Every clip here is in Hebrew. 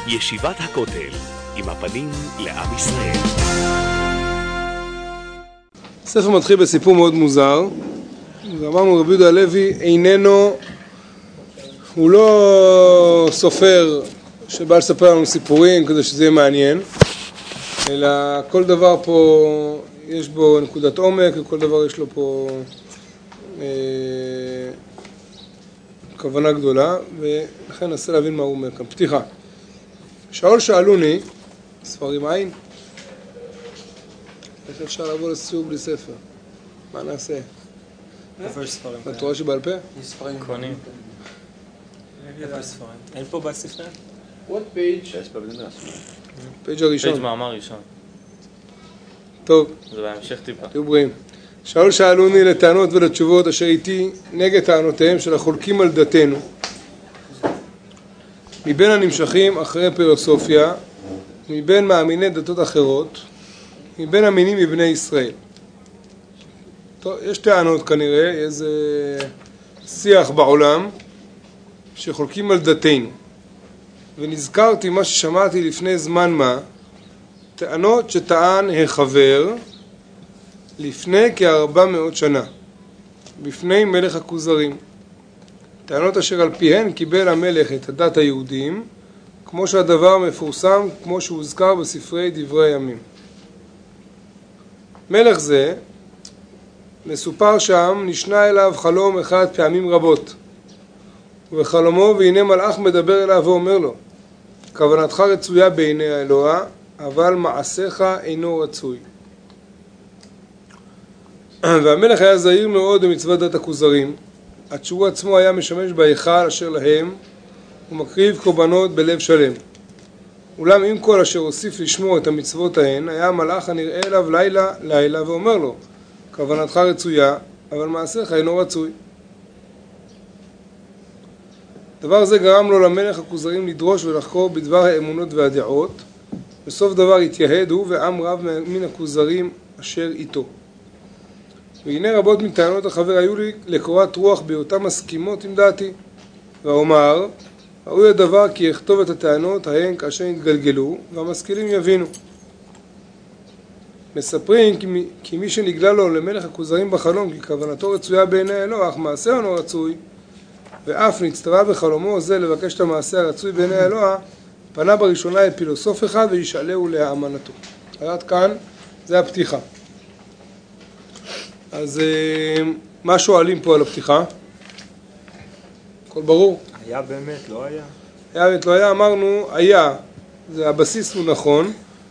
ישיבת הכותל, עם הפנים לעם ישראל. הספר מתחיל בסיפור מאוד מוזר. ואמרנו, רבי יהודה הלוי הוא לא סופר שבא לספר לנו סיפורים כדי שזה יהיה מעניין, אלא כל דבר פה יש בו נקודת עומק, וכל דבר יש לו פה כוונה גדולה, ולכן ננסה להבין מה הוא אומר כאן. פתיחה. שאול שאלוני, ספרים עין? איך אפשר לבוא לסיור בלי ספר? מה נעשה? איפה יש ספרים? התורה שבעל פה? יש ספרים קונים. איפה יש ספרים? אין פה בספרייה? What page? יש בבנדס. פייג' הראשון. פייג' מאמר ראשון. טוב. זה בהמשך טיפה. תהיו בריאים. שאול שאלוני לטענות ולתשובות אשר איתי נגד טענותיהם של החולקים על דתנו, מבין הנמשכים אחרי פילוסופיה, מבין מאמיני דתות אחרות, מבין המינים מבני ישראל. טוב, יש טענות כנראה, איזה שיח בעולם שחולקים על דתנו. ונזכרתי מה ששמעתי לפני זמן מה, טענות שטען החבר לפני כ-400 שנה, בפני מלך הכוזרים. טענות אשר על פיהן קיבל המלך את הדת היהודים, כמו שהדבר מפורסם, כמו שהוזכר בספרי דברי הימים. מלך זה, מסופר שם, נשנה אליו חלום אחד פעמים רבות. ובחלומו והנה מלאך מדבר אליו ואומר לו, כוונתך רצויה בעיני האלוה, אבל מעשיך אינו רצוי. והמלך היה זהיר מאוד במצוות דת הכוזרים, עד שהוא עצמו היה משמש בהיכל אשר להם, ומקריב קורבנות בלב שלם. אולם עם כל אשר הוסיף לשמור את המצוות ההן, היה המלאך הנראה אליו לילה ואומר לו, כוונתך רצויה, אבל מעשיך אינו רצוי. דבר זה גרם לו למלך הכוזרים לדרוש ולחקור בדבר האמונות והדעות. בסוף דבר התייהד הוא ועם רב מן הכוזרים אשר איתו. והנה רבות מטענות החבר היו לי לקורת רוח בהיותם מסכימות עם דעתי. ואומר, ראוי הדבר כי יכתוב את הטענות ההן כאשר יתגלגלו, והמשכילים יבינו. מספרים כי מי שנגלה לו למלך הכוזרים בחלום כי כוונתו רצויה בעיני האלוה, אך מעשה אינו רצוי, ואף נצטווה בחלומו זה לבקש את המעשה הרצוי בעיני האלוה, פנה בראשונה אל פילוסוף אחד וישאלהו להאמנתו. עד כאן זה הפתיחה. אז מה שואלים פה על הפתיחה? הכל ברור? היה באמת, לא היה? היה באמת, לא היה, אמרנו, היה, זה הבסיס הוא נכון,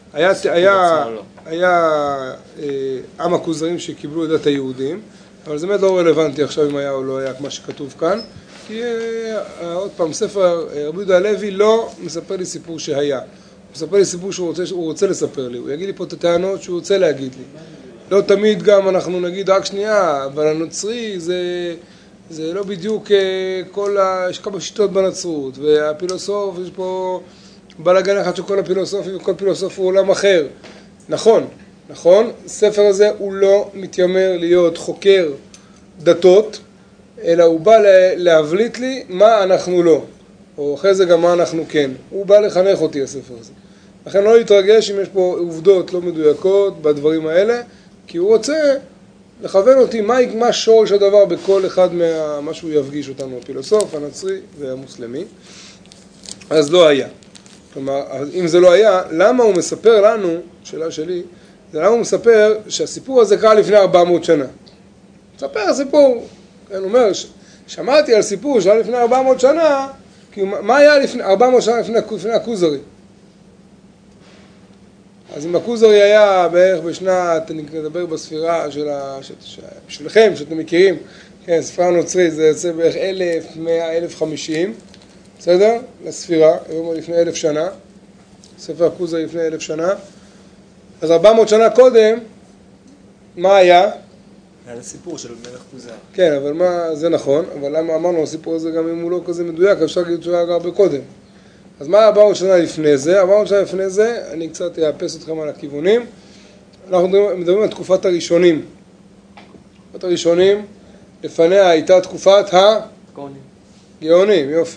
היה עם הכוזרים שקיבלו את דת היהודים, אבל זה באמת לא רלוונטי עכשיו אם היה או לא היה מה שכתוב כאן, כי עוד פעם, ספר רבי יהודה הלוי לא מספר לי סיפור שהיה, הוא מספר לי סיפור שהוא רוצה לספר לי, הוא יגיד לי פה את הטענות שהוא רוצה להגיד לי. לא תמיד גם אנחנו נגיד רק שנייה, אבל הנוצרי זה לא בדיוק יש כמה שיטות בנצרות, והפילוסוף יש פה בלגן אחד של כל הפילוסופים, וכל פילוסוף הוא עולם אחר. נכון, ספר הזה הוא לא מתיימר להיות חוקר דתות, אלא הוא בא להבליט לי מה אנחנו לא, או אחרי זה גם מה אנחנו כן. הוא בא לחנך אותי הספר הזה. לכן לא להתרגש אם יש פה עובדות לא מדויקות בדברים האלה, כי הוא רוצה לכוון אותי מה שורש הדבר בכל אחד מה שהוא יפגיש אותנו, הפילוסוף, הנוצרי והמוסלמי. אז לא היה. כלומר, אם זה לא היה, למה הוא מספר לנו, שאלה שלי, זה למה הוא מספר שהסיפור הזה קרה לפני 400 שנה. מספר סיפור, הוא אומר, שמעתי על סיפור שהיה לפני 400 שנה, כי מה היה לפני 400 שנה לפני הכוזרי? אז אם הכוזרי היה בערך בשנת, אני נדבר בספירה שלכם, שאתם מכירים, כן, ספירה נוצרית, זה יוצא בערך 1100, 1050, בסדר? לספירה, היום לפני 1000 שנה, ספר הכוזרי לפני 1000 שנה, אז 400 שנה קודם, מה היה? היה סיפור של מלך כוזר. כן, אבל זה נכון, אבל למה אמרנו, הסיפור הזה גם אם הוא לא כזה מדויק, אפשר להגיד שהוא היה הרבה קודם. אז מה 400 שנה לפני זה? 400 שנה לפני זה, אני קצת אאפס אתכם על הכיוונים. אנחנו מדברים על תקופת הראשונים. תקופת הראשונים, לפניה הייתה תקופת הגאונים, יופי.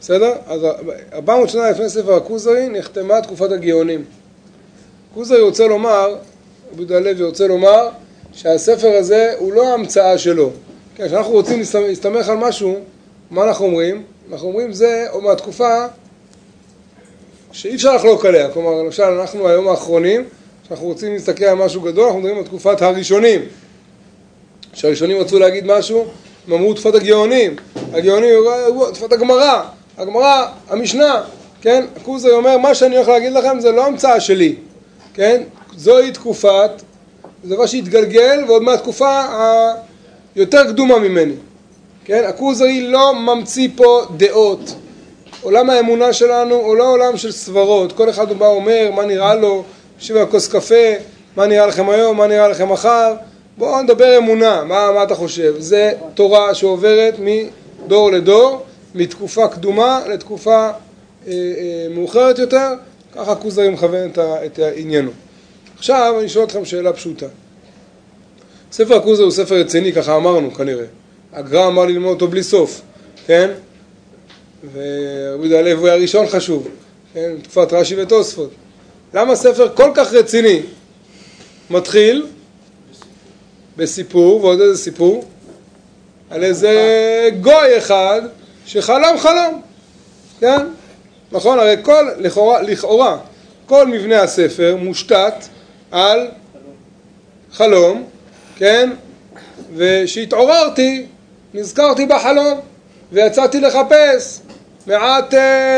בסדר? אז 400 שנה לפני ספר הכוזרי נחתמה תקופת הגאונים. הכוזרי רוצה לומר, רבי יהודה הלוי רוצה לומר, שהספר הזה הוא לא ההמצאה שלו. כן, כשאנחנו רוצים להסתמך על משהו, מה אנחנו אומרים? אנחנו אומרים זה או מהתקופה שאי אפשר לחלוק עליה. כלומר, למשל, אנחנו היום האחרונים, כשאנחנו רוצים להסתכל על משהו גדול, אנחנו מדברים על תקופת הראשונים. כשהראשונים רצו להגיד משהו, הם אמרו תקופת הגאונים. הגאונים אמרו תקופת הגמרא. הגמרא, המשנה, כן? הכוזרי אומר, מה שאני הולך להגיד לכם זה לא המצאה שלי. כן? זוהי תקופת, זה דבר שהתגלגל, ועוד מהתקופה היותר קדומה ממני. כן? הכוזרי לא ממציא פה דעות. עולם האמונה שלנו הוא לא עולם של סברות. כל אחד הוא בא אומר מה נראה לו, יושב על כוס קפה, מה נראה לכם היום, מה נראה לכם מחר. בואו נדבר אמונה, מה אתה חושב? זה תורה שעוברת מדור לדור, מתקופה קדומה לתקופה מאוחרת יותר, ככה הכוזרי מכוון את העניינו. עכשיו אני שואל אתכם שאלה פשוטה. ספר הכוזרי הוא ספר רציני, ככה אמרנו כנראה. הגר"א אמר לי ללמוד אותו בלי סוף, כן? ורבי יהודה הלוי הוא הראשון חשוב, כן? תקופת רש"י ותוספות. למה ספר כל כך רציני מתחיל בסיפור, ועוד איזה סיפור? על איזה גוי אחד שחלם חלום, כן? נכון? הרי לכאורה, כל מבנה הספר מושתת על חלום, כן? ושהתעוררתי, נזכרתי בחלום, ויצאתי לחפש מעט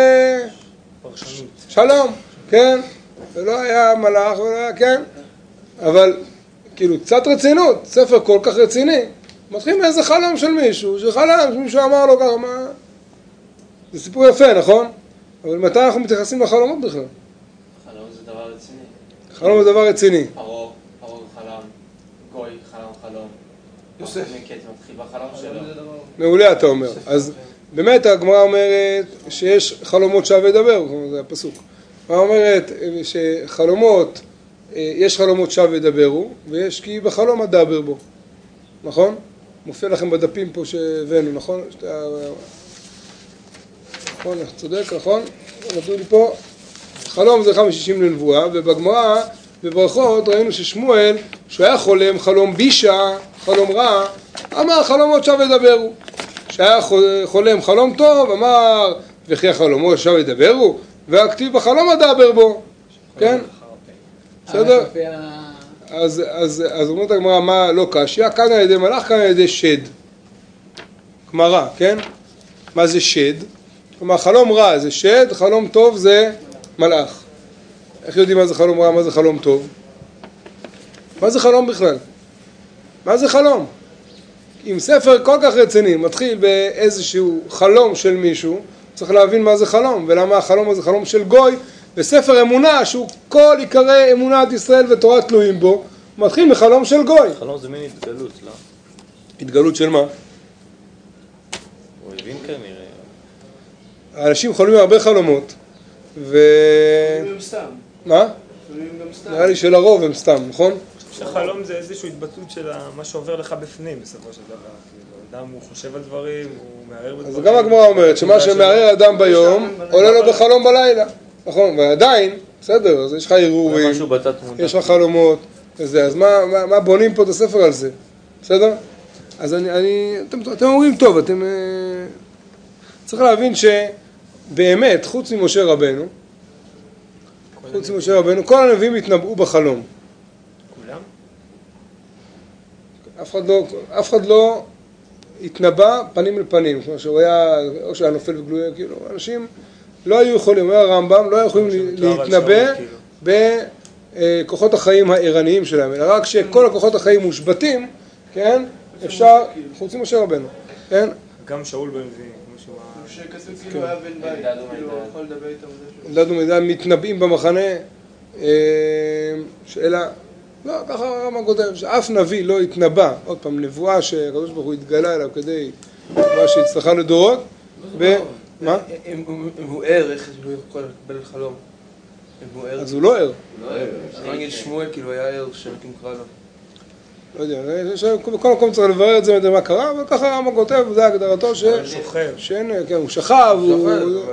שלום, כן? ולא היה מלאך ולא היה, כן? אבל כאילו קצת רצינות, ספר כל כך רציני, מתחיל מאיזה חלום של מישהו, שחלם, שמישהו אמר לו ככה, מה? זה סיפור יפה, נכון? אבל מתי אנחנו מתייחסים לחלומות בכלל? חלום זה דבר רציני. חלום זה דבר רציני. פרעה חלם, גוי חלום. יוסף. מתחיל בחלום שלו. מעולה אתה אומר. אז באמת הגמרא אומרת שיש חלומות שווה לדבר, זה הפסוק. הגמרא אומרת שחלומות, יש חלומות שווה לדברו, ויש כי בחלום אדבר בו. נכון? מופיע לכם בדפים פה שהבאנו, נכון? נכון, צודק, נכון? נתנו לי פה. חלום זה 1:60 לנבואה, ובגמרא, בברכות, ראינו ששמואל, שהוא היה חולם חלום בישה, חלום רע, אמר חלומות שווה לדברו. שהיה חולם חלום טוב, אמר וכי החלומות שווה לדברו, והכתיב בחלום אדבר בו. כן? בסדר? אז אומרת הגמרא, מה לא קשיא? כאן על ידי מלאך, כאן על ידי שד. גמרא, כן? מה זה שד? כלומר, חלום רע זה שד, חלום טוב זה מלאך. איך יודעים מה זה חלום רע, מה זה חלום טוב? מה זה חלום בכלל? מה זה חלום? אם ספר כל כך רציני מתחיל באיזשהו חלום של מישהו, צריך להבין מה זה חלום, ולמה החלום הזה חלום של גוי, וספר אמונה שהוא כל עיקרי אמונת ישראל ותורה תלויים בו, מתחיל מחלום של גוי. חלום זה מין התגלות, לא? התגלות של מה? הוא הבין כנראה. האנשים חולמים הרבה חלומות, חולמים סתם. מה? חולמים גם סתם. נראה לי שלרוב הם סתם, נכון? שחלום זה איזושהי התבטאות של מה שעובר לך בפנים בסופו של דבר. אדם הוא חושב על דברים, הוא מערער בדברים. אז גם הגמרא אומרת שמה שמערער אדם ביום עולה לו בחלום בלילה. נכון, ועדיין, בסדר, אז יש לך ערעורים, יש לך חלומות, וזה, אז מה בונים פה את הספר על זה? בסדר? אז אתם אומרים טוב, צריך להבין שבאמת, חוץ ממשה רבנו, כל הנביאים התנבאו בחלום. כולם? אף אחד לא התנבא פנים אל פנים, כמו שהוא היה, או שהיה נופל וגלוי, כאילו, אנשים לא היו יכולים, היה הרמב"ם, לא היו יכולים להתנבא בכוחות החיים הערניים שלהם, אלא רק שכל הכוחות החיים מושבתים, כן, אפשר, חוץ ממשה רבנו, כן? גם שאול בן נביא, כמו שהוא... שכתוב כאילו היה בן בית, כאילו יכול לדבר איתם. אלדד ומידע מתנבאים במחנה, שאלה, לא, ככה הרמב"ם כותב, שאף נביא לא התנבא, עוד פעם, נבואה שהקדוש ברוך הוא התגלה אליו כדי מה שהצלחה לדורות, מה? אם הוא ער, איך הוא יכול לקבל חלום? אז הוא לא ער. אני אגיד שמואל, כאילו היה ער שנקים קרא לו. לא יודע, כל מקום צריך לברר את זה, מה קרה, אבל ככה הרמב"ם כותב, זה הגדרתו הוא שוכב. כן, הוא שכב, הוא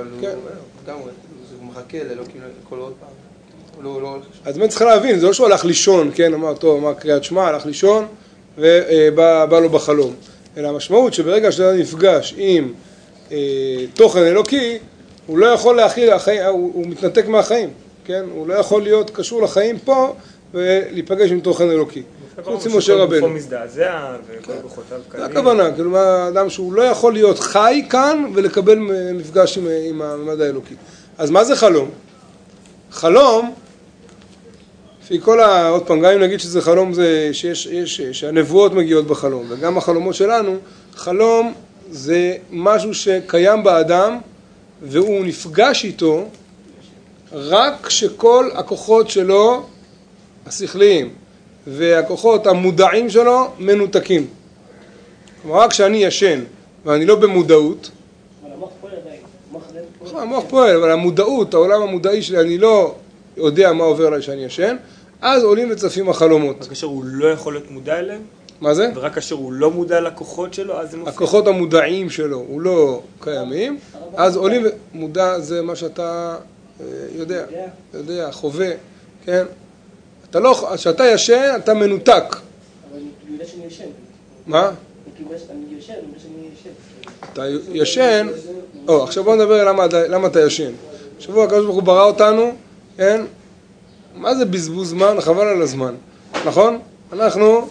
מחכה לאלוקים כל עוד פעם. אז באמת צריך להבין, זה לא שהוא הלך לישון, כן, אמר טוב, אמר קריאת שמע, הלך לישון ובא לו בחלום. אלא המשמעות שברגע שאתה נפגש עם תוכן אלוקי, הוא לא יכול להכיל, הוא מתנתק מהחיים, כן? הוא לא יכול להיות קשור לחיים פה ולהיפגש עם תוכן אלוקי. חוץ ממשה רבנו. כל גופו מזדעזע וכל גופותיו קלים. זה הכוונה, כלומר, אדם שהוא לא יכול להיות חי כאן ולקבל מפגש עם הממד האלוקי. אז מה זה חלום? חלום, לפי עוד פעם, גם אם נגיד שזה חלום, זה שהנבואות מגיעות בחלום, וגם החלומות שלנו, חלום זה משהו שקיים באדם, והוא נפגש איתו רק כשכל הכוחות שלו השכליים והכוחות המודעים שלו מנותקים. כלומר, רק כשאני ישן ואני לא במודעות, אבל המוח פועל עדיין. המוח פועל, אבל המודעות, העולם המודעי שלי, אני לא יודע מה עובר עליי שאני ישן, אז עולים וצפים החלומות. רק כאשר הוא לא יכול להיות מודע אליהם? מה זה? ורק כאשר הוא לא מודע לכוחות שלו, אז זה מופיע. הכוחות המודעים שלו, הוא לא קיימים, אז עולים, מודע זה מה שאתה יודע, חווה, כן? אתה לא, כשאתה ישן, אתה מנותק. אבל אני יודע שאני ישן. מה? אני ישן, אני יודע שאני ישן. אתה ישן, עכשיו בוא נדבר למה אתה ישן. שבוע הקדוש ברוך הוא ברא אותנו, כן? מה זה בזבוז זמן? חבל על הזמן, נכון? אנחנו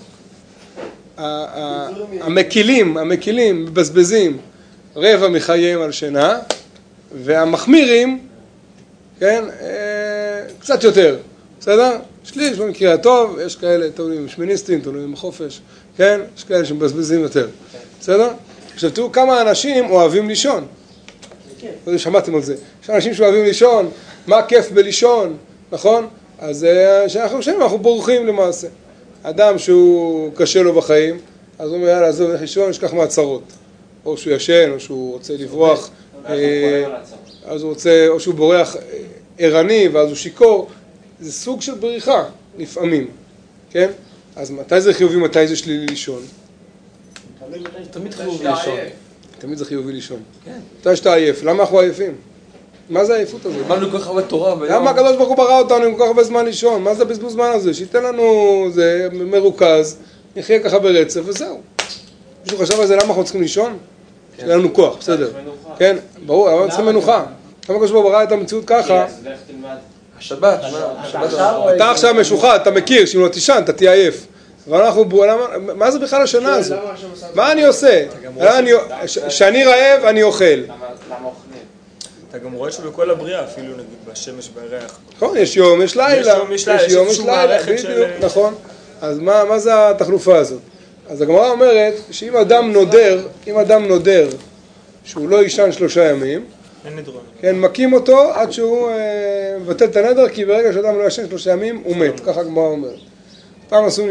המקילים מבזבזים רבע מחייהם על שינה, והמחמירים, כן, קצת יותר, בסדר? שליש במקרה הטוב, יש כאלה תלויים שמיניסטים, תלויים בחופש, כן? יש כאלה שמבזבזים יותר, בסדר? עכשיו תראו כמה אנשים אוהבים לישון. שמעתם על זה. יש אנשים שאוהבים לישון, מה הכיף בלישון, נכון? אז כשאנחנו חושבים, אנחנו בורחים למעשה. אדם שהוא קשה לו בחיים, אז הוא אומר, יאללה, עזוב, נלך לישון, נשכח מהצרות. או שהוא ישן, או שהוא רוצה לברוח, אז הוא רוצה, או שהוא בורח ערני, ואז הוא שיקור. זה סוג של בריחה, לפעמים, כן? אז מתי זה חיובי, מתי זה שלילי לישון? תמיד חיובי לישון. תמיד זה חיובי לישון. מתי שאתה עייף, למה אנחנו עייפים? מה זה העייפות הזאת? באנו כל כך הרבה תורה. למה הקדוש ברוך הוא ברא אותנו עם כל כך הרבה זמן לישון? מה זה בזבוז זמן הזה? שייתן לנו זה מרוכז, נחיה ככה ברצף וזהו. מישהו חשב על זה, למה אנחנו צריכים לישון? שיהיה לנו כוח, בסדר. כן, ברור, אבל צריכים מנוחה. למה הקדוש ברוך הוא ברא את המציאות ככה? השבת. אתה עכשיו משוחד, אתה מכיר, שאם לא תישן, אתה תהיה עייף. אבל אנחנו, מה זה בכלל השנה הזו? מה אני עושה? כשאני רעב, אני אוכל. למה אוכלים? אתה גם רואה שבכל הבריאה, אפילו נגיד בשמש בירח. נכון, יש יום, יש לילה. יש איזושהי מערכת של... נכון. אז מה זה התחלופה הזאת? אז הגמרא אומרת שאם אדם נודר שהוא לא יישן 3 ימים, כן, מקים אותו עד שהוא מבטל את הנדר, כי ברגע שאדם לא ישן 3 ימים הוא מת, ככה הגמרא אומרת. פעם עשו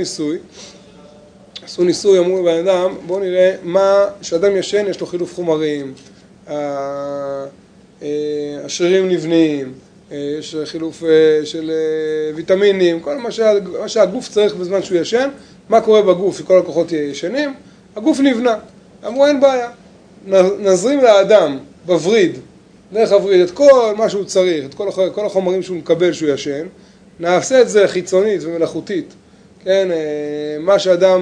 ניסוי, אמרו לבן אדם, בואו נראה מה, שאדם ישן יש לו חילוף חומרים, השרירים נבנים, יש חילוף של ויטמינים, כל מה שהגוף צריך בזמן שהוא ישן, מה קורה בגוף, כל הכוחות ישנים, הגוף נבנה. אמרו אין בעיה, נזרים לאדם בווריד, דרך הווריד את כל מה שהוא צריך, את כל החומרים שהוא מקבל שהוא ישן, נעשה את זה חיצונית ומלאכותית, כן, מה שאדם,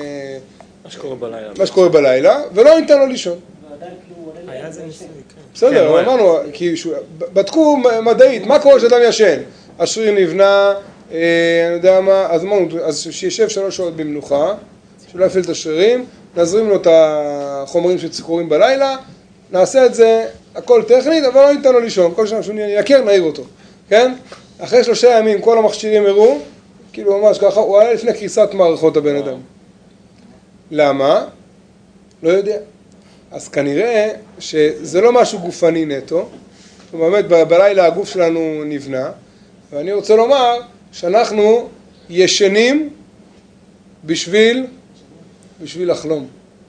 מה שקורה בלילה, ולא ניתן לו לישון. היה זה ניסוי, כן. בסדר, אמרנו, כי בדקו מדעית, מה קורה כשאדם ישן? השריר נבנה, אני יודע מה, אז אמרנו, אז שישב 3 שעות במנוחה, שלא יפעיל את השרירים, נזרים לו את החומרים שקורים בלילה, נעשה את זה, הכל טכנית, אבל לא ניתן לו לישון, כל שנה שהוא יקר, נעיר אותו, כן? אחרי 3 ימים כל המכשירים הראו, כאילו ממש ככה, הוא עלה לפני קריסת מערכות הבן אדם. למה? לא יודע. אז כנראה שזה לא משהו גופני נטו, באמת בלילה הגוף שלנו נבנה, ואני רוצה לומר שאנחנו ישנים בשביל לחלום.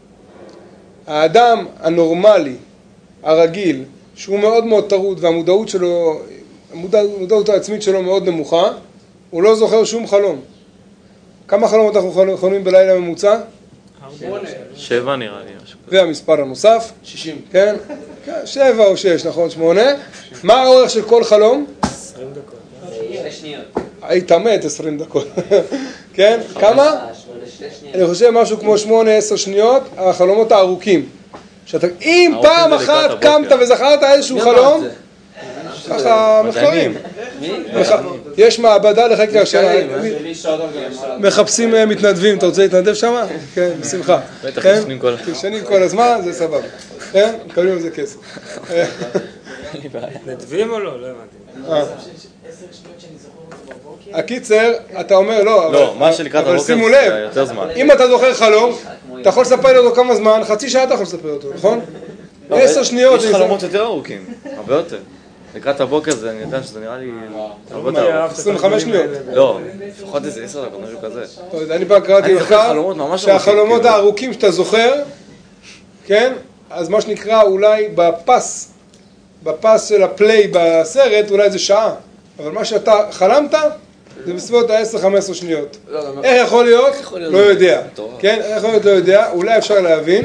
האדם הנורמלי, הרגיל, שהוא מאוד מאוד טרוד והמודעות שלו, המודעות העצמית שלו מאוד נמוכה, הוא לא זוכר שום חלום. כמה חלומות אנחנו חולמים בלילה ממוצע? 7 נראה לי. והמספר הנוסף? 60. כן? 7 או 6, נכון? 8. מה האורך של כל חלום? 20 דקות. 2 שניות. היית מת 20 דקות. כן? כמה? אני חושב משהו כמו 8-10 שניות, החלומות הארוכים. אם פעם אחת קמת וזכרת איזשהו חלום, ככה מחקרים. יש מעבדה לחקר השנה. מחפשים מתנדבים, אתה רוצה להתנדב שם? כן, בשמחה. בטח ישנים כל הזמן, זה סבבה. כן? מקבלים על זה כסף. מתנדבים או לא? לא הבנתי. הקיצר, אתה אומר לא, לא, מה שלקראת אבל הבוקר שימו זה לב, יותר זמן. אם אתה זוכר חלום, אתה יכול לספר אותו כמה זמן, חצי שעה אתה יכול לספר אותו, נכון? 10 שניות. יש חלומות יותר ארוכים, הרבה יותר. לקראת הבוקר זה, אני יודע שזה נראה לי הרבה יותר ארוך. 25 שניות. לא, לפחות איזה 10 דקות, משהו כזה. אני פעם קראתי לך שהחלומות הארוכים שאתה זוכר, כן? אז מה שנקרא אולי בפס של הפליי בסרט, אולי זה שעה. אבל מה שאתה חלמת, זה בסביבות ה-10-15 שניות. איך יכול להיות? לא יודע. כן? איך יכול להיות? לא יודע. אולי אפשר להבין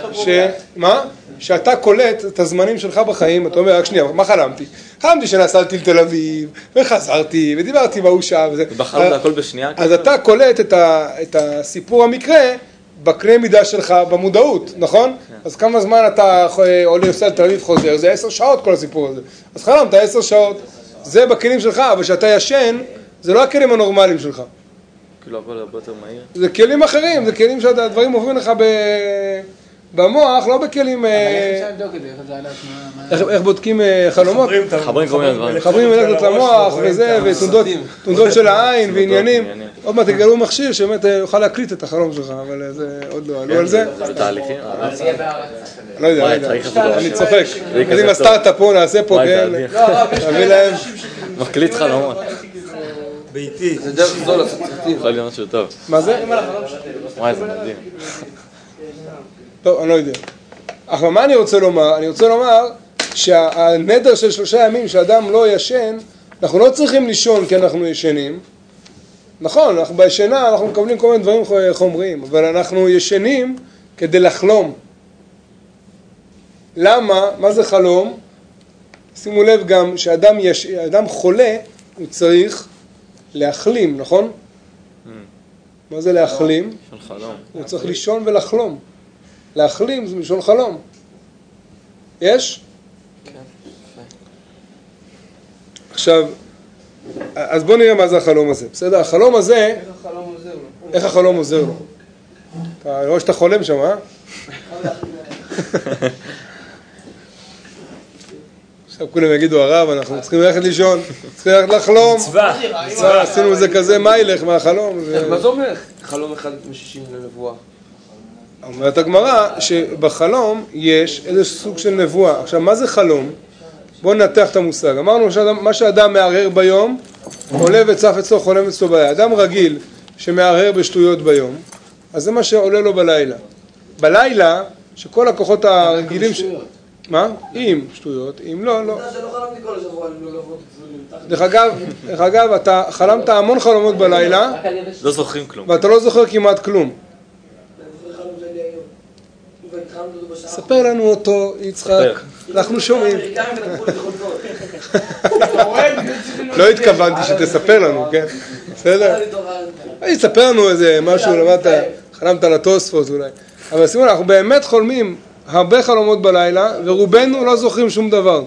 שאתה קולט את הזמנים שלך בחיים, אתה אומר, רק שנייה, מה חלמתי? חלמתי שנסעתי לתל אביב, וחזרתי, ודיברתי בהוא שעה וזה. ובחרת הכל בשנייה? אז אתה קולט את הסיפור המקרה בקנה מידה שלך במודעות, נכון? אז כמה זמן אתה עולה נוסע לתל אביב חוזר? זה 10 שעות כל הסיפור הזה. אז חלמת 10 שעות. זה בכלים שלך, אבל כשאתה ישן, זה לא הכלים הנורמליים שלך. כאילו הכל הרבה יותר מהיר? זה כלים אחרים, זה כלים שהדברים עוברים לך במוח, לא בכלים... אבל איך אפשר לבדוק את זה? איך בודקים חלומות? חברים כל מיני דברים. חברים אלקטרות למוח וזה, ותנודות של העין ועניינים. עוד מעט תגלו מכשיר שבאמת יוכל להקליט את החלום שלך, אבל זה עוד לא עלו על זה. זה תהליכים? לא יודע, אני צוחק. אז אם הסטארט-אפ פה נעשה פה, כן, נביא להם. מקליט חלומות. ביתי. זה דרך זול לעשות סרטים. יכול להיות משהו טוב. מה זה? וואי, זה מדהים. טוב, אני לא יודע. אבל מה אני רוצה לומר? אני רוצה לומר שהנדר של 3 ימים שאדם לא ישן, אנחנו לא צריכים לישון כי אנחנו ישנים. נכון, אנחנו בישנה, אנחנו מקבלים כל מיני דברים חומריים, אבל אנחנו ישנים כדי לחלום. למה? מה זה חלום? שימו לב גם שאדם חולה, הוא צריך להחלים, נכון? מה זה להחלים? הוא צריך לישון ולחלום. להחלים זה מלשון חלום. יש? כן. עכשיו, אז בוא נראה מה זה החלום הזה. בסדר? החלום הזה... איך החלום עוזר לו? אתה רואה שאתה חולם שם, אה? עכשיו כולם יגידו, הרב, אנחנו צריכים ללכת לישון, צריכים ללכת לחלום. מצווה. עשינו זה כזה מיילך מהחלום. מה זה אומר? חלום אחד מ-60 לנבואה. אומרת הגמרא שבחלום יש איזה סוג של נבואה. עכשיו, מה זה חלום? בואו ננתח את המושג. אמרנו שמה שאדם מערער ביום, עולה וצף אצלו, חולם אצלו בלילה. אדם רגיל שמערער בשטויות ביום, אז זה מה שעולה לו בלילה. בלילה, שכל הכוחות הרגילים... מה? אם שטויות, אם לא, לא. דרך אגב, אתה חלמת המון חלומות בלילה, לא זוכרים כלום. ואתה לא זוכר כמעט כלום. ספר לנו אותו, יצחק, אנחנו שומעים. לא התכוונתי שתספר לנו, כן? בסדר? תספר לנו איזה משהו, חלמת על התוספות אולי. אבל שימו, אנחנו באמת חולמים הרבה חלומות בלילה, ורובנו לא זוכרים שום דבר.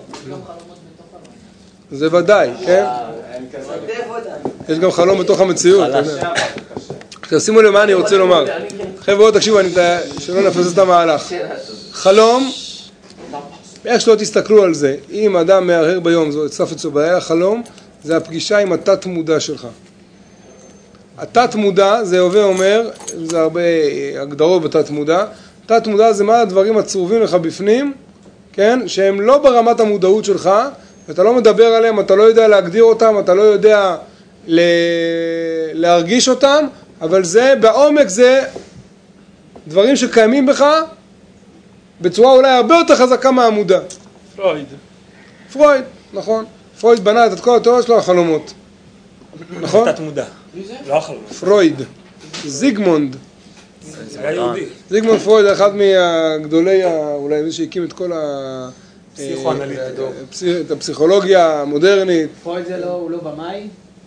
זה ודאי, כן? יש גם חלום בתוך המציאות. עכשיו שימו למה אני רוצה לומר. חבר'ה, תקשיבו, שלא נפסס את המהלך. חלום, איך שלא תסתכלו על זה, אם אדם מערער ביום, זה צף אצלו בלילה, חלום, זה הפגישה עם התת מודע שלך. התת מודע, זה הווה אומר, זה הרבה הגדרות בתת מודע, תת מודע זה מה הדברים הצרובים לך בפנים, כן? שהם לא ברמת המודעות שלך, ואתה לא מדבר עליהם, אתה לא יודע להגדיר אותם, אתה לא יודע להרגיש אותם, אבל זה, בעומק זה דברים שקיימים בך בצורה אולי הרבה יותר חזקה מהמודע. פרויד, נכון. פרויד בנה את כל התיאוריה שלו החלומות. נכון? תת מודע. לא החלומות. פרויד. זיגמונד. היה יהודי. זיגמונד פרויד, אחד מהגדולי, אולי מי שהקים את כל את הפסיכולוגיה המודרנית. פרויד זה הוא לא במאי?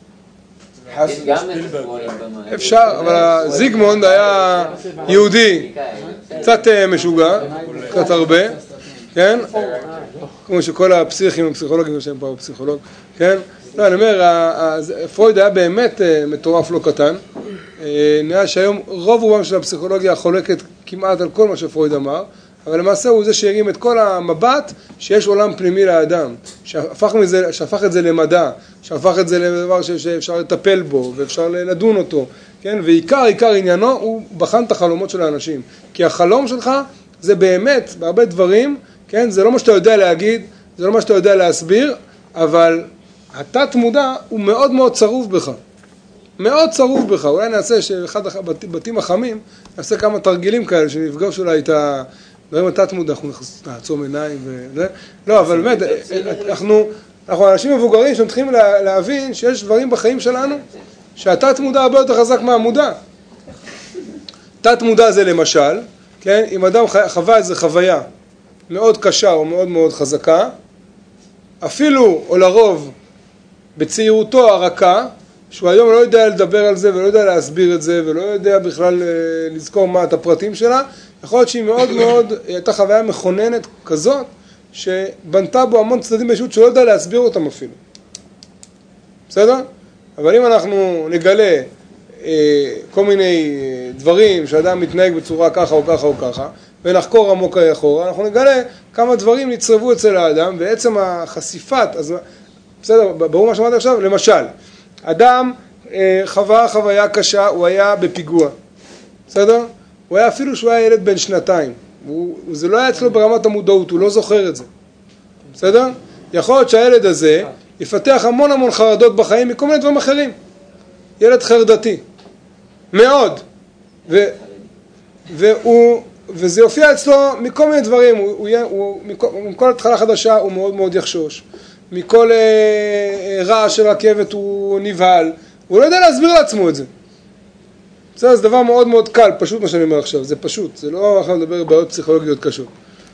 גם פרויד במאי. אפשר, אבל זיגמונד היה יהודי, קצת משוגע, קצת הרבה, כן? כמו שכל הפסיכים, הפסיכולוגים שהם פה פסיכולוג, כן? לא, אני אומר, פרויד היה באמת מטורף לא קטן. נראה שהיום רוב רובם של הפסיכולוגיה חולקת כמעט על כל מה שפרויד אמר, אבל למעשה הוא זה שהרים את כל המבט שיש עולם פנימי לאדם, שהפך את זה למדע, שהפך את זה לדבר שאפשר לטפל בו ואפשר לדון אותו, כן? ועיקר עניינו הוא בחן את החלומות של האנשים, כי החלום שלך זה באמת, בהרבה דברים, כן? זה לא מה שאתה יודע להגיד, זה לא מה שאתה יודע להסביר, אבל התת מודע הוא מאוד מאוד צרוף בך. מאוד צרוף בך. אולי נעשה שאחד הבתים החמים, נעשה כמה תרגילים כאלה, שנפגוש אולי את הדברים התת מודע, אנחנו נעצום עיניים וזה. לא, אבל באמת, אנחנו אנשים מבוגרים שמתחילים להבין שיש דברים בחיים שלנו, שהתת מודע הרבה יותר חזק מהמודע. תת מודע זה למשל, כן? אם אדם חווה איזו חוויה מאוד קשה או מאוד מאוד חזקה, אפילו או לרוב בצעירותו הרכה, שהוא היום לא יודע לדבר על זה ולא יודע להסביר את זה ולא יודע בכלל לזכור מה את הפרטים שלה, יכול להיות שהיא מאוד מאוד, הייתה חוויה מכוננת כזאת שבנתה בו המון צדדים בישות שלא יודע להסביר אותם אפילו. בסדר? אבל אם אנחנו נגלה כל מיני דברים שאדם מתנהג בצורה ככה או ככה או ככה ונחקור עמוק אחורה, אנחנו נגלה כמה דברים נצרבו אצל האדם ועצם החשיפת, אז בסדר, ברור מה שאמרתי עכשיו, למשל, אדם חווה חוויה קשה, הוא היה בפיגוע, בסדר? הוא היה אפילו שהוא היה ילד בן 2, זה לא היה אצלו ברמת המודעות, הוא לא זוכר את זה, בסדר? יכול להיות שהילד הזה יפתח המון חרדות בחיים מכל מיני דברים אחרים, ילד חרדתי, מאוד, וזה יופיע אצלו מכל מיני דברים, מכל התחלה חדשה הוא מאוד מאוד יחשוש, מכל רעש של רכבת הוא נבהל, הוא לא יודע להסביר לעצמו את זה. זה דבר מאוד מאוד קל, פשוט מה שאני אומר עכשיו, זה פשוט, זה לא אנחנו נדבר בעיות פסיכולוגיות קשות.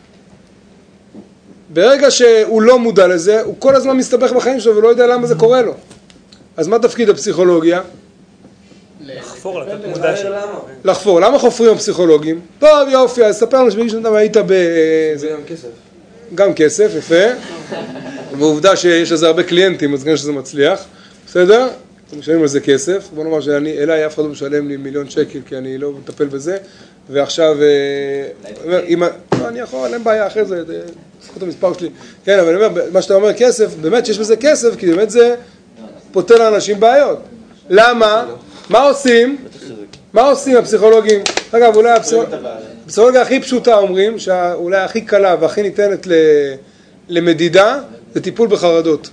ברגע שהוא לא מודע לזה, הוא כל הזמן מסתבך בחיים שלו ולא יודע למה זה קורה לו. אז מה תפקיד הפסיכולוגיה? לחפור, לתת מודע שלו. לחפור, למה חופרים הפסיכולוגים? טוב יופי, אז ספר לנו שבגיל שנתם היית זה גם כסף. גם כסף, יפה. ועובדה שיש לזה הרבה קליינטים, אז גם שזה מצליח. בסדר? אתם משלמים על זה כסף. בוא נאמר שאליי אף אחד לא משלם לי $1,000,000, כי אני לא מטפל בזה. ועכשיו, אני יכול, אין בעיה, אחרי זה, זכות המספר שלי. כן, אבל אני אומר, מה שאתה אומר כסף, באמת שיש בזה כסף, כי באמת זה פותר לאנשים בעיות. למה? מה עושים? מה עושים הפסיכולוגים? אגב, אולי הפסיכולוגיה הכי פשוטה אומרים, שאולי הכי קלה והכי ניתנת למדידה, זה טיפול בחרדות.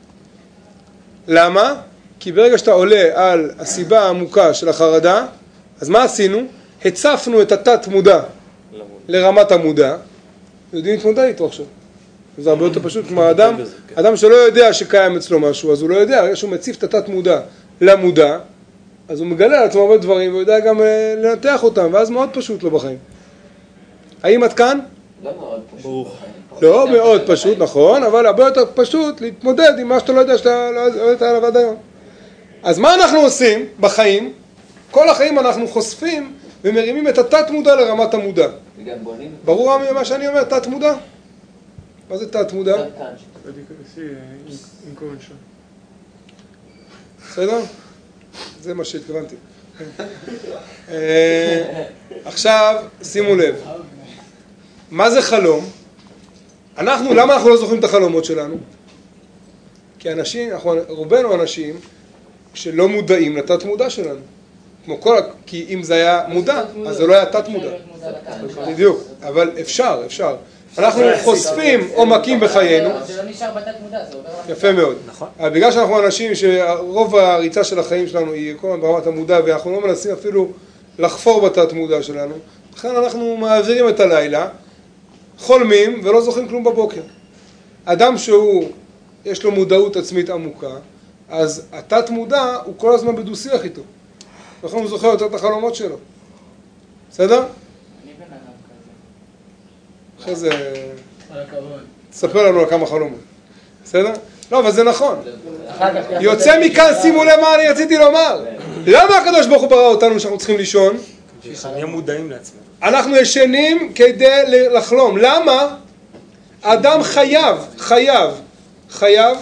למה? כי ברגע שאתה עולה על הסיבה העמוקה של החרדה, אז מה עשינו? הצפנו את התת מודע לרמת המודע, יודעים להתמודד איתו עכשיו. זה הרבה יותר פשוט, כמו אדם שלא יודע שקיים אצלו משהו, אז הוא לא יודע, ברגע שהוא מציף את התת מודע למודע, אז הוא מגלה על עצמו הרבה דברים, והוא יודע גם לנתח אותם, ואז מאוד פשוט לו בחיים. האם את כאן? לא מאוד פשוט. לא מאוד פשוט, נכון, אבל הרבה יותר פשוט להתמודד עם מה שאתה לא יודע שאתה לא יודע עליו עד היום. אז מה אנחנו עושים בחיים? כל החיים אנחנו חושפים ומרימים את התת מודע לרמת המודע. וגם בונים. ברור מה שאני אומר, תת מודע? מה זה תת מודע? בסדר? זה מה שהתכוונתי. עכשיו, שימו לב. מה זה חלום? למה אנחנו לא זוכרים את החלומות שלנו? כי רובנו אנשים שלא מודעים לתת מודע שלנו. כי אם זה היה מודע, אז זה לא היה תת מודע. בדיוק, אבל אפשר. אנחנו חושפים עומקים בחיינו. זה לא נשאר בתת מודע, זה עובר... יפה מאוד. אבל בגלל שאנחנו אנשים שרוב הריצה של החיים שלנו היא כל הזמן ברמת המודע, ואנחנו לא מנסים אפילו לחפור בתת מודע שלנו, לכן אנחנו מעבירים את הלילה, חולמים ולא זוכרים כלום בבוקר. אדם יש לו מודעות עצמית עמוקה, אז התת מודע הוא כל הזמן בדו-שיח איתו. לכן הוא זוכר יותר את החלומות שלו. בסדר? אני בן אדם כזה. אחרי זה... כל הכבוד. תספר לנו על כמה חלומות. בסדר? לא, אבל זה נכון. יוצא מכאן, שימו לב מה אני רציתי לומר. למה הקדוש ברוך הוא ברא אותנו שאנחנו צריכים לישון? שנהיה מודעים לעצמנו. אנחנו ישנים כדי לחלום. למה? האדם חייב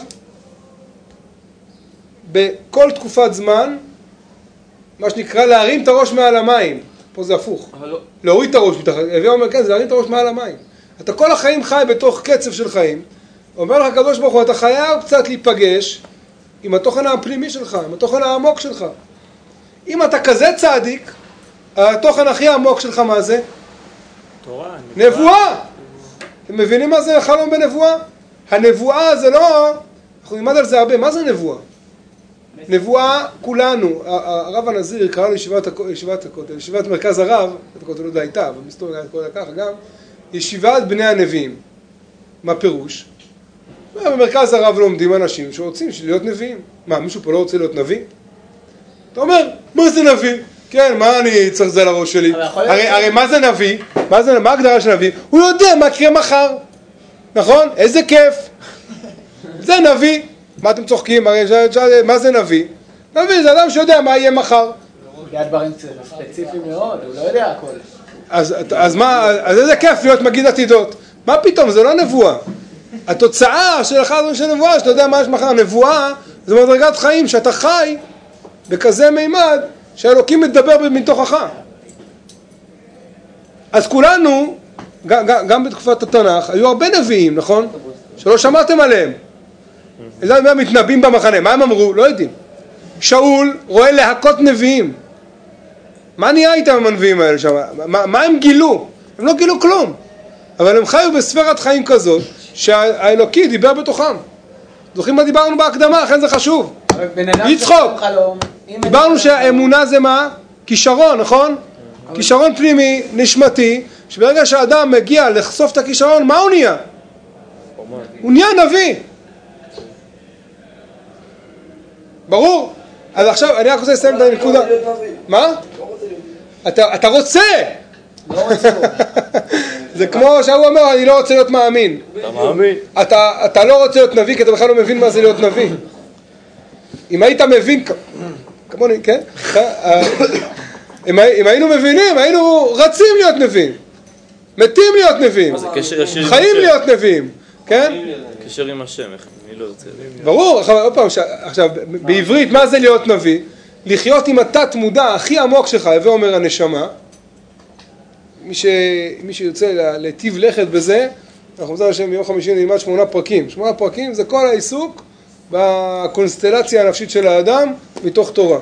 בכל תקופת זמן, מה שנקרא להרים את הראש מעל המים. פה זה הפוך. להוריד את הראש מתחת. הווה אומר כן, זה להרים את הראש מעל המים. אתה כל החיים חי בתוך קצב של חיים. אומר לך הקדוש ברוך הוא, אתה חייב קצת להיפגש עם התוכן הפנימי שלך, עם התוכן העמוק שלך. אם אתה כזה צדיק, התוכן הכי עמוק שלך מה זה? תורה. נבואה. אתם מבינים מה זה חלום בנבואה? הנבואה זה לא, אנחנו נלמד על זה הרבה, מה זה נבואה? נבואה כולנו, הרב הנזיר קרא לישיבת מרכז הרב, את הכותל עוד הייתה, אבל מסתובב היה קורא ככה גם, ישיבת בני הנביאים. מה פירוש? במרכז הרב לומדים אנשים שרוצים להיות נביאים. מה, מישהו פה לא רוצה להיות נביא? אתה אומר, מה זה נביא? כן, מה אני צריך זה לראש שלי? הרי מה זה נביא? מה ההגדרה של נביא? הוא יודע מה יקרה מחר. נכון? איזה כיף. זה נביא. מה אתם צוחקים? מה זה נביא? נביא זה אדם שיודע מה יהיה מחר. יד דברים ספציפיים מאוד, הוא לא יודע הכל. אז מה, אז איזה כיף להיות מגיד עתידות. מה פתאום? זה לא נבואה. התוצאה של אחד של נבואה, שאתה יודע מה יש מחר. נבואה זה מדרגת חיים, שאתה חי בכזה מימד שהאלוקים מדבר מתוכך. אז כולנו, גם בתקופת התנ"ך, היו הרבה נביאים, נכון? שלא שמעתם עליהם. הם מתנבאים במחנה, מה הם אמרו? לא יודעים. שאול רואה להכות נביאים. מה נהיה איתם עם הנביאים האלה שם? מה הם גילו? הם לא גילו כלום. אבל הם חיו בספירת חיים כזאת, שהאלוקי דיבר בתוכם. זוכרים מה דיברנו בהקדמה, לכן זה חשוב. יצחוק. דיברנו שהאמונה זה מה? כישרון, נכון? כישרון פנימי, נשמתי, שברגע שהאדם מגיע לחשוף את הכישרון, מה הוא נהיה? הוא נהיה נביא. ברור? אז עכשיו אני רק רוצה לסיים את הנקודה. מה? אתה רוצה? לא רוצה. זה כמו שהוא אומר, אני לא רוצה להיות מאמין. אתה מאמין? אתה לא רוצה להיות נביא, כי אתה בכלל לא מבין מה זה להיות נביא. אם היית מבין, כמוני, כן? אם היינו מבינים, היינו רצים להיות נביאים. מתים להיות נביאים. חיים להיות נביאים. כן? קשר עם השם, אני לא רוצה. ברור, עכשיו, בעברית, מה זה להיות נביא? לחיות עם התת מודע הכי עמוק שלך, הווה אומר הנשמה. מי שיוצא להטיב לכת בזה, אנחנו מזל השם ביום חמישי נלמד 8 פרקים. 8 פרקים זה כל העיסוק בקונסטלציה הנפשית של האדם מתוך תורה.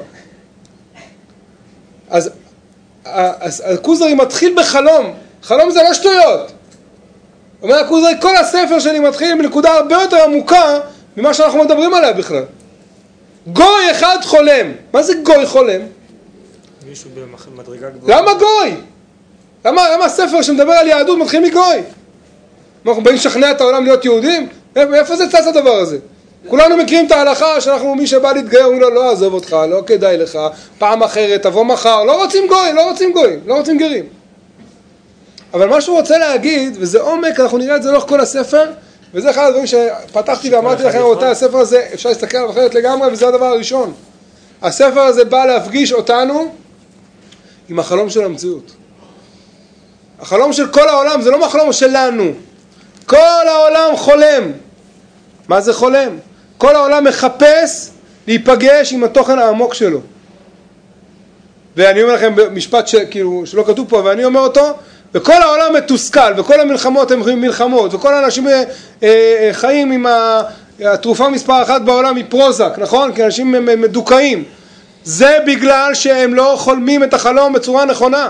אז הכוזרי מתחיל בחלום. חלום זה לא שטויות. אומר הכוזרי, כל הספר שלי מתחיל בנקודה הרבה יותר עמוקה ממה שאנחנו מדברים עליה בכלל. גוי אחד חולם. מה זה גוי חולם? מישהו במדרגה גבוהה. למה גוי? למה הספר שמדבר על יהדות מתחיל מגוי? אנחנו באים לשכנע את העולם להיות יהודים? איפה זה צץ הדבר הזה? כולנו מכירים את ההלכה שאנחנו, מי שבא להתגייר, אומרים לו, לא עזוב אותך, לא כדאי לך, פעם אחרת, תבוא מחר, לא רוצים גויים, לא רוצים גרים. אבל מה שהוא רוצה להגיד, וזה עומק, אנחנו נראה את זה לאורך כל הספר, וזה אחד הדברים שפתחתי ואמרתי לכם, אותה, הספר הזה, אפשר להסתכל עליו אחרת לגמרי, וזה הדבר הראשון. הספר הזה בא להפגיש אותנו עם החלום של המציאות. החלום של כל העולם, זה לא החלום שלנו. כל העולם חולם. מה זה חולם? כל העולם מחפש להיפגש עם התוכן העמוק שלו. ואני אומר לכם במשפט שלא כתוב פה, ואני אומר אותו, וכל העולם מתוסכל, וכל המלחמות הן מלחמות, וכל האנשים חיים עם התרופה מספר 1 בעולם היא פרוזק, נכון? כי אנשים מדוכאים. זה בגלל שהם לא חולמים את החלום בצורה נכונה.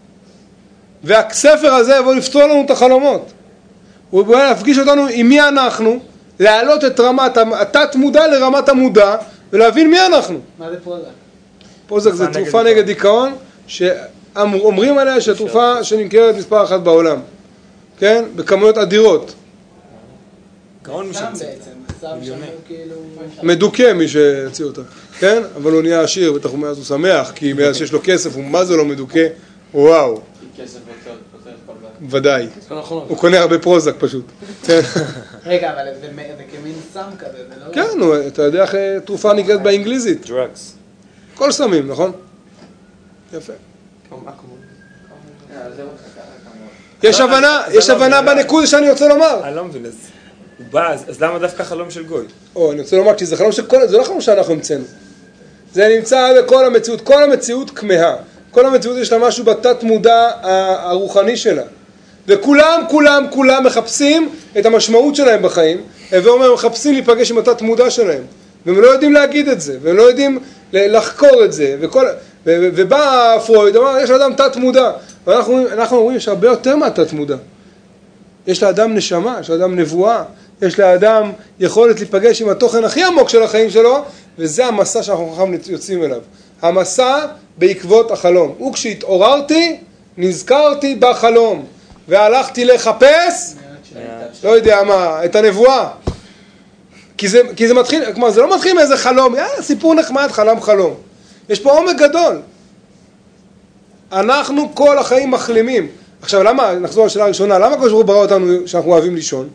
והספר הזה יבוא לפתור לנו את החלומות. הוא בא להפגיש אותנו עם מי אנחנו, להעלות את רמת התת מודע לרמת המודע, ולהבין מי אנחנו. מה זה פרוזק? פרוזק זה תרופה נגד דיכאון, שאומרים עליה שהתרופה שנמכרת מספר 1 בעולם. כן? בכמויות אדירות. גאון מי שהמציא בעצם, מיליוני. מדוכא מי שהציע אותה, כן? אבל הוא נהיה עשיר, בטח מאז הוא שמח, כי מאז שיש לו כסף, הוא מה זה לא מדוכא? וואו. כסף פותר כל בעיה. ודאי. הוא קונה הרבה פרוזק פשוט. רגע, אבל זה כמין סם כזה, זה לא... כן, אתה יודע איך תרופה נקראת באנגליזית. drugs. כל סמים, נכון? יפה. יש הבנה בנקודה שאני רוצה לומר. אני לא מבין, אז הוא בא, אז למה דווקא חלום של גוי? אני רוצה לומר, כי זה חלום זה לא חלום שאנחנו המצאנו. זה נמצא בכל המציאות, כל המציאות כמהה. כל המציאות יש לה משהו בתת מודע הרוחני שלה. וכולם מחפשים את המשמעות שלהם בחיים, ואומרים, מחפשים להיפגש עם התת מודע שלהם. והם לא יודעים להגיד את זה, והם לא יודעים לחקור את זה. ובא פרויד, אמר, יש לאדם תת מודע. ואנחנו אומרים, יש הרבה יותר מהתת מודע. יש לאדם נשמה, יש לאדם נבואה, יש לאדם יכולת להיפגש עם התוכן הכי עמוק של החיים שלו, וזה המסע שאנחנו יוצאים אליו. המסע בעקבות החלום. וכשהתעוררתי, נזכרתי בחלום, והלכתי לחפש, לא יודע מה, את הנבואה. כי זה מתחיל, כלומר, זה לא מתחיל מאיזה חלום, סיפור נחמד, חלום. יש פה עומק גדול. אנחנו כל החיים מחלימים. עכשיו, למה, נחזור לשאלה הראשונה, למה כל שברוך ברא אותנו שאנחנו אוהבים לישון?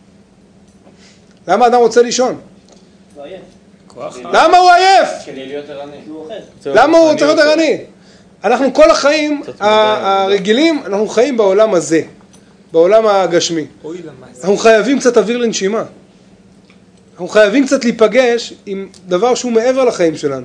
למה אדם רוצה לישון? הוא עייף. למה הוא עייף? כדי להיות ערני. למה הוא צריך להיות ערני? אנחנו כל החיים הרגילים, אנחנו חיים בעולם הזה, בעולם הגשמי. אנחנו חייבים קצת אוויר לנשימה. אנחנו חייבים קצת להיפגש עם דבר שהוא מעבר לחיים שלנו.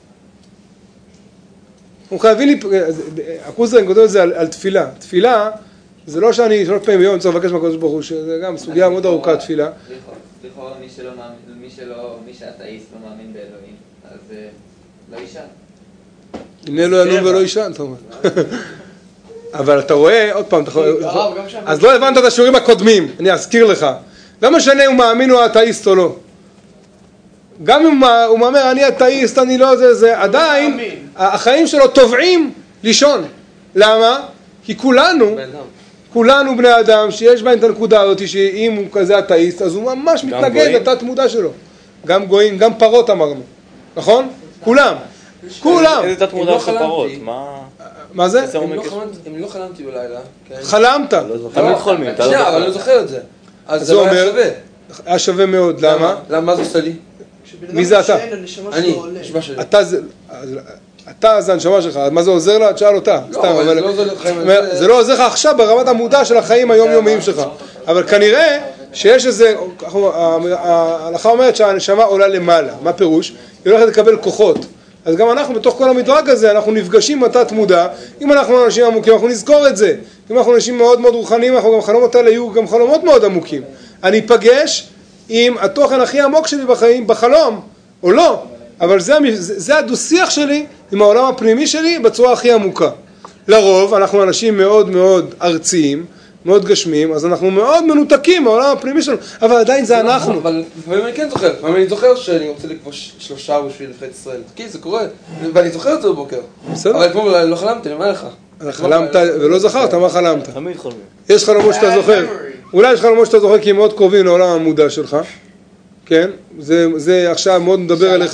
אנחנו חייבים הקוזרין כותב את זה על תפילה. תפילה זה לא שאני 3 פעמים ביום צריך לבקש מהקדוש ברוך הוא, שזה גם סוגיה מאוד ארוכה תפילה. לכאורה מי שאתאיסט לא מאמין באלוהים, אז לא ישן. הנה לא ינום ולא ישן, אתה אומר. אבל אתה רואה, עוד פעם, אז לא הבנת את השיעורים הקודמים, אני אזכיר לך. לא משנה אם הוא מאמין או אתאיסט או לא. גם אם הוא אומר, אני אתאיסט, אני לא זה, עדיין, החיים שלו תובעים לישון. למה? כי כולנו בני אדם שיש בהם את הנקודה הזאת, שאם הוא כזה אתאיסט, אז הוא ממש מתנגד לתת מודע שלו. גם גויים, גם פרות אמרנו. נכון? כולם. איזה תת מודע של פרות? מה זה? אם לא חלמתי בלילה. חלמת. תמיד חולמים. אבל אני לא זוכר את זה. אז זה אומר, היה שווה מאוד. למה? למה זה עושה לי? מי זה אתה? אני, נשמע שלי. אתה זה הנשמה שלך, מה זה עוזר לה? תשאל אותה. זה לא עוזר לך עכשיו ברמת המודע של החיים היומיומיים שלך. אבל כנראה שיש איזה, ההלכה אומרת שהנשמה עולה למעלה. מה פירוש? היא הולכת לקבל כוחות. אז גם אנחנו בתוך כל המדרג הזה, אנחנו נפגשים עם התת מודע. אם אנחנו אנשים עמוקים, אנחנו נזכור את זה. אם אנחנו אנשים מאוד מאוד רוחניים, אנחנו גם חלומות האלה יהיו גם חלומות מאוד עמוקים. אני אפגש עם התוכן הכי עמוק שלי בחיים, בחלום, או לא. אבל זה הדו-שיח שלי עם העולם הפנימי שלי בצורה הכי עמוקה. לרוב, אנחנו אנשים מאוד מאוד ארציים, מאוד גשמיים, אז אנחנו מאוד מנותקים מהעולם הפנימי שלנו, אבל עדיין זה אנחנו. אבל לפעמים אני כן זוכר, לפעמים אני זוכר שאני רוצה לכבוש 3 בשביל נבחרת ישראל. כי זה קורה, ואני זוכר את זה בבוקר. בסדר. אבל אתמול לא חלמתי, אני אומר לך. חלמת ולא זכרת, מה חלמת? תמיד חולמים. יש חלומות שאתה זוכר. אולי יש חלומות שאתה זוכר כי הם מאוד קרובים לעולם המודע שלך. כן? זה עכשיו מאוד מדבר אליך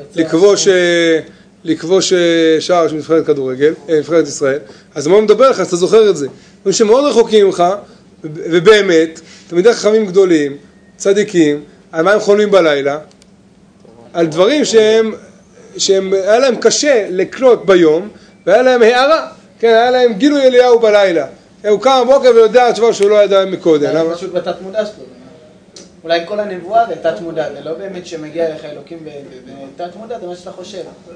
לכבוש שער של נבחרת כדורגל, נבחרת ישראל. אז מאוד מדבר אליך, אז אתה זוכר את זה. דברים שמאוד רחוקים ממך, ובאמת, תלמידי חכמים גדולים, צדיקים, על מה הם חולמים בלילה? על דברים שהם היה להם קשה לקלוט ביום, והיה להם הערה, כן, היה להם גילוי אליהו בלילה. הוא קם בבוקר ויודע התשובה שהוא לא ידע מקודם. זה פשוט בתת מודע שלו. אולי כל הנבואה זה תת מודע, זה לא באמת שמגיע לך אלוקים בתת מודע, זה מה שאתה חושב.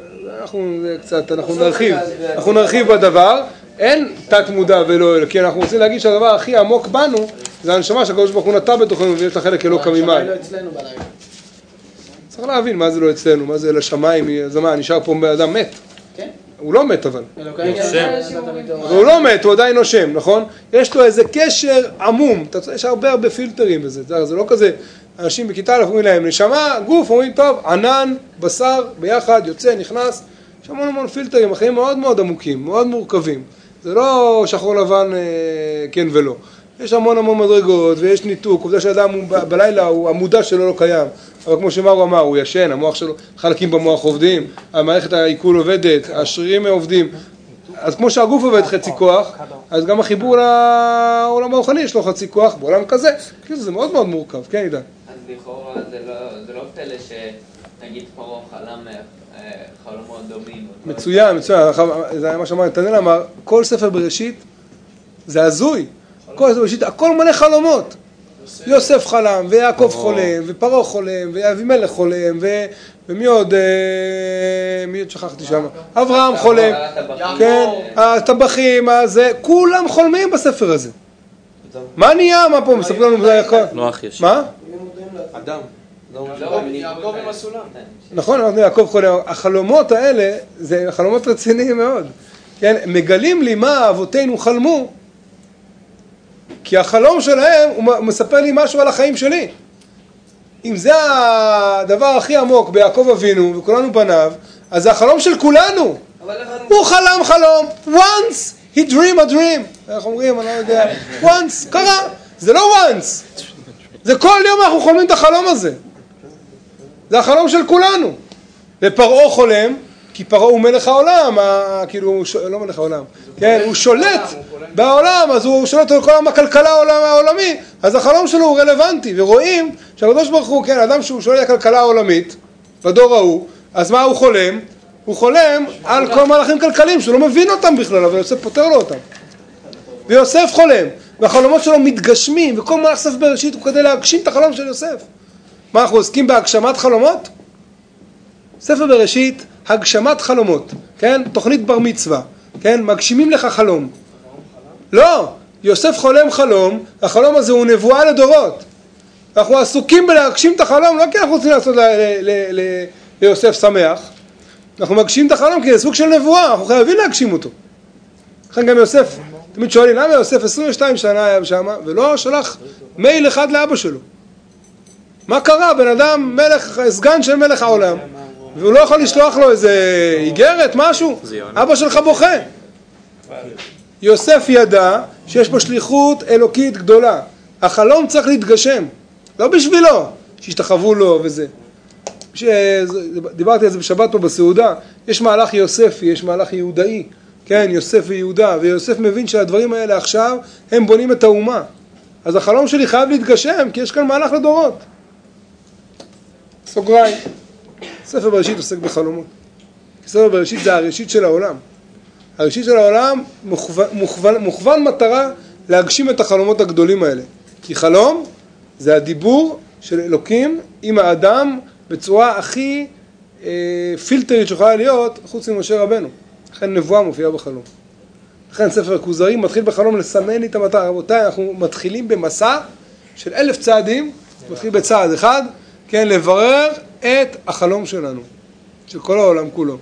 אנחנו נרחיב בדבר, אין תת מודע ולא אלוקים, כי אנחנו רוצים להגיד שהדבר הכי עמוק בנו, זה הנשמה שהקדוש ברוך הוא נטע בתוכנו ויש לה חלק אלוקא ממעל. השמיים לא אצלנו בלילה. צריך להבין מה זה לא אצלנו, מה זה לשמיים, אז מה, נשאר פה באדם מת? כן. הוא לא מת אבל. הוא לא מת, הוא עדיין נושם, נכון? יש לו איזה קשר עמום, יש הרבה פילטרים בזה, זה לא כזה, אנשים בכיתה אומרים להם, נשמה, גוף, אומרים טוב, ענן, בשר, ביחד, יוצא, נכנס, יש המון פילטרים, החיים מאוד מאוד עמוקים, מאוד מורכבים, זה לא שחור לבן כן ולא. יש המון מדרגות ויש ניתוק, עובדה שאדם בלילה המודע שלו לא קיים, אבל כמו שמרו אמר, הוא ישן, המוח שלו, חלקים במוח עובדים, המערכת העיכול עובדת, השרירים עובדים, אז כמו שהגוף עובד חצי כוח, אז גם החיבור לעולם הרוחני יש לו חצי כוח בעולם כזה, כאילו זה מאוד מאוד מורכב, כן עידן? אז לכאורה זה לא פלא שנגיד פרעה חלם חלומות דומים. מצוין, זה היה מה שאמר נתנאל אמר, כל ספר בראשית זה הזוי, כל ספר בראשית, הכל מלא חלומות. יוסף חלם, ויעקב חולם, ופרעה חולם, ואבימלך חולם, ומי עוד, מי עוד שכחתי שם? אברהם חולם, כן, הטבחים, כולם חולמים בספר הזה. מה נהיה? מה פה? מספר לנו בזה הכל? נוח יש. מה? אדם. יעקב עם הסולם. נכון, אמרנו יעקב חולם. החלומות האלה, זה חלומות רציניים מאוד. כן, מגלים לי מה אבותינו חלמו, כי החלום שלהם הוא מספר לי משהו על החיים שלי. אם זה הדבר הכי עמוק ביעקב אבינו וכולנו בניו, אז זה החלום של כולנו. הוא חלם חלום. once he dream a dream. איך אומרים? אני לא יודע. once, קרה. זה לא once. זה כל יום אנחנו חולמים את החלום הזה. זה החלום של כולנו. ופרעה חולם, כי פרעה הוא מלך העולם, כאילו, לא מלך העולם, כן, הוא שולט בעולם, אז הוא שולט על כל הכלכלה העולמי, אז החלום שלו הוא רלוונטי, ורואים שהקדוש ברוך הוא, כן, אדם שהוא שולט על הכלכלה העולמית, בדור ההוא, אז מה הוא חולם? הוא חולם על כל מהלכים כלכליים, שהוא לא מבין אותם בכלל, אבל יוסף פותר לו אותם. ויוסף חולם, והחלומות שלו מתגשמים, וכל מהלך ספר בראשית הוא כדי להגשים את החלום של יוסף. מה, אנחנו עוסקים בהגשמת חלומות? ספר בראשית, הגשמת חלומות, כן? תוכנית בר מצווה, כן? מגשימים לך חלום. לא, יוסף חולם חלום, החלום הזה הוא נבואה לדורות. אנחנו עסוקים בלהגשים את החלום, לא כי אנחנו רוצים לעשות ליוסף שמח. אנחנו מגשים את החלום כי זה סוג של נבואה, אנחנו חייבים להגשים אותו. לכן גם יוסף, תמיד שואלים, למה יוסף 22 שנה היה שם ולא שלח מייל אחד לאבא שלו? מה קרה? בן אדם מלך, סגן של מלך העולם, והוא לא יכול לשלוח לו איזה איגרת, משהו? אבא שלך בוכה. יוסף ידע שיש פה שליחות אלוקית גדולה. החלום צריך להתגשם, לא בשבילו, שישתחוו לו וזה. דיברתי על זה בשבת פה בסעודה, יש מהלך יוספי, יש מהלך יהודאי, כן, יוסף ויהודה, ויוסף מבין שהדברים האלה עכשיו הם בונים את האומה. אז החלום שלי חייב להתגשם, כי יש כאן מהלך לדורות. סוגריים. ספר בראשית עוסק בחלומות. ספר בראשית זה הראשית של העולם. הראשית של העולם מוכוון מטרה להגשים את החלומות הגדולים האלה. כי חלום זה הדיבור של אלוקים עם האדם בצורה הכי פילטרית שיכולה להיות חוץ ממשה רבנו. לכן נבואה מופיעה בחלום. לכן ספר כוזרי מתחיל בחלום לסמן לי את המטרה. רבותיי, אנחנו מתחילים במסע של 1000 צעדים, מתחיל בצעד אחד, כן, לברר את החלום שלנו, של כל העולם כולו.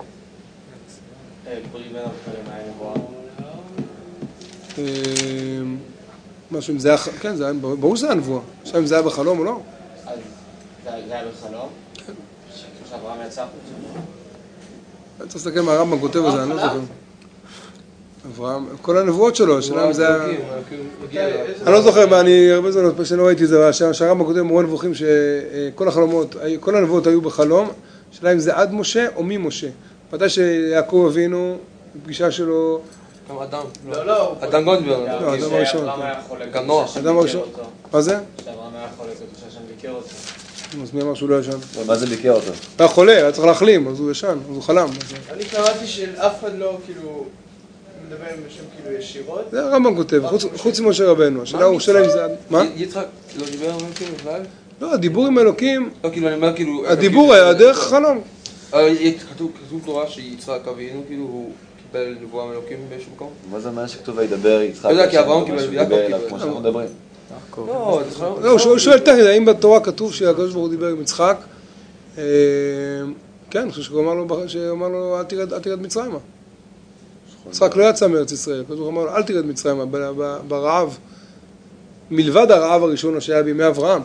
משהו אם זה היה, כן, זה היה, ברור שזה היה נבואה. עכשיו אם זה היה בחלום או לא? אז זה היה בחלום? כן. שאברהם יצא? אני צריך להסתכל מה הרמב"ם כותב על זה, אני לא זוכר. אברהם, כל הנבואות שלו, השאלה אם זה היה... אני לא זוכר, אני הרבה זמן שלא ראיתי את זה, שהרמב"ם כותב מורה נבוכים שכל החלומות, כל הנבואות היו בחלום, השאלה אם זה עד משה או ממשה. מתי שיעקב אבינו, בפגישה שלו... גם אדם. לא. אדם גונדברג. לא, אדם הראשון. גם נוח. אדם הראשון. מה זה? שאברהם היה חולה, כתוב שהשם ביקר אותו. אז מי אמר שהוא לא ישן? מה זה ביקר אותו? היה חולה, היה צריך להחלים, אז הוא ישן, אז הוא חלם. אני קראתי שאף אחד לא כאילו מדבר עם השם כאילו ישירות. זה הרמב"ם כותב, חוץ ממשה רבנו. השאלה הוא שאלה אם זה... מה? יצחק לא דיבר עם אלוקים בכלל? לא, הדיבור עם אלוקים... לא, כאילו אני אומר כאילו... הדיבור היה דרך חלום. כתוב תורה שיצחק אבינו כאילו הוא קיבל נבואה מאלוקים באיזשהו מקום? מה זה מה שכתוב וידבר יצחק? לא יודע, כי אברהם קיבל ויעקב קיבל. כמו שאנחנו מדברים. לא, הוא שואל תכף, האם בתורה כתוב שהקדוש ברוך הוא דיבר עם יצחק? כן, אני חושב שהוא אמר לו אל תרד מצרימה. יצחק לא יצא מארץ ישראל, הקדוש ברוך הוא אמר לו אל תרד מצרימה, ברעב, מלבד הרעב הראשון שהיה בימי אברהם.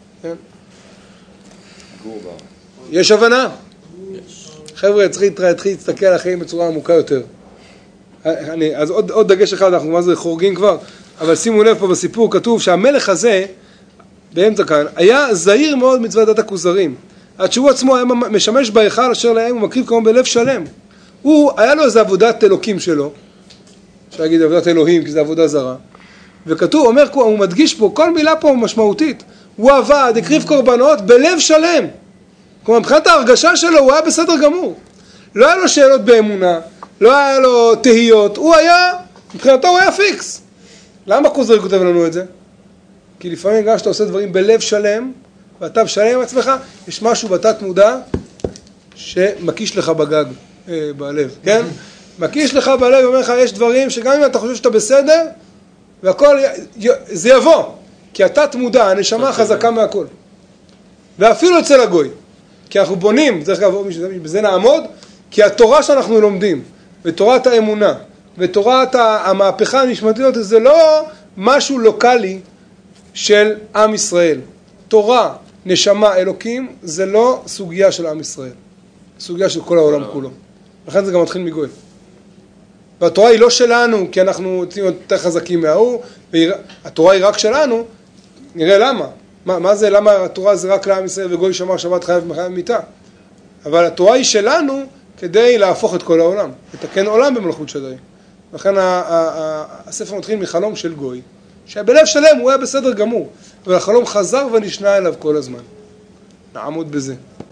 יש הבנה? חבר'ה, צריך להסתכל על החיים בצורה עמוקה יותר. אז עוד דגש אחד, אנחנו מה זה חורגים כבר. אבל שימו לב פה בסיפור כתוב שהמלך הזה, באמצע כאן, היה זהיר מאוד מצוות דת הכוזרים. עד שהוא עצמו היה משמש בהיכל אשר להם ומקריב כמובן בלב שלם. הוא, היה לו איזו עבודת אלוקים שלו, אפשר להגיד עבודת אלוהים, כי זה עבודה זרה. וכתוב, אומר, הוא מדגיש פה, כל מילה פה משמעותית. הוא עבד, הקריב קורבנות בלב שלם. כלומר, מבחינת ההרגשה שלו, הוא היה בסדר גמור. לא היה לו שאלות באמונה, לא היה לו תהיות, הוא היה, מבחינתו הוא היה פיקס. למה כוזרי כותב לנו את זה? כי לפעמים גם שאתה עושה דברים בלב שלם, ואתה בשלם עם עצמך, יש משהו בתת מודע שמקיש לך בגג, בלב, כן? מקיש לך בלב ואומר לך, יש דברים שגם אם אתה חושב שאתה בסדר, והכל, זה יבוא. כי התת מודע, הנשמה חזקה מהכל. ואפילו אצל הגוי. כי אנחנו בונים, צריך לעבור בזה נעמוד, כי התורה שאנחנו לומדים, ותורת האמונה, ותורת המהפכה הנשמתיות, זה לא משהו לוקלי של עם ישראל. תורה, נשמה, אלוקים, זה לא סוגיה של עם ישראל. סוגיה של כל העולם כולו. לכן זה גם מתחיל מגוי. והתורה היא לא שלנו, כי אנחנו יותר חזקים מההוא, והתורה היא רק שלנו, נראה למה. מה זה, למה התורה זה רק לעם ישראל וגוי שמר שבת חייב מחייב מיתה? אבל התורה היא שלנו כדי להפוך את כל העולם, לתקן עולם במלכות שדי. לכן הספר מתחיל מחלום של גוי, שבלב שלם הוא היה בסדר גמור, אבל החלום חזר ונשנה אליו כל הזמן. נעמוד בזה.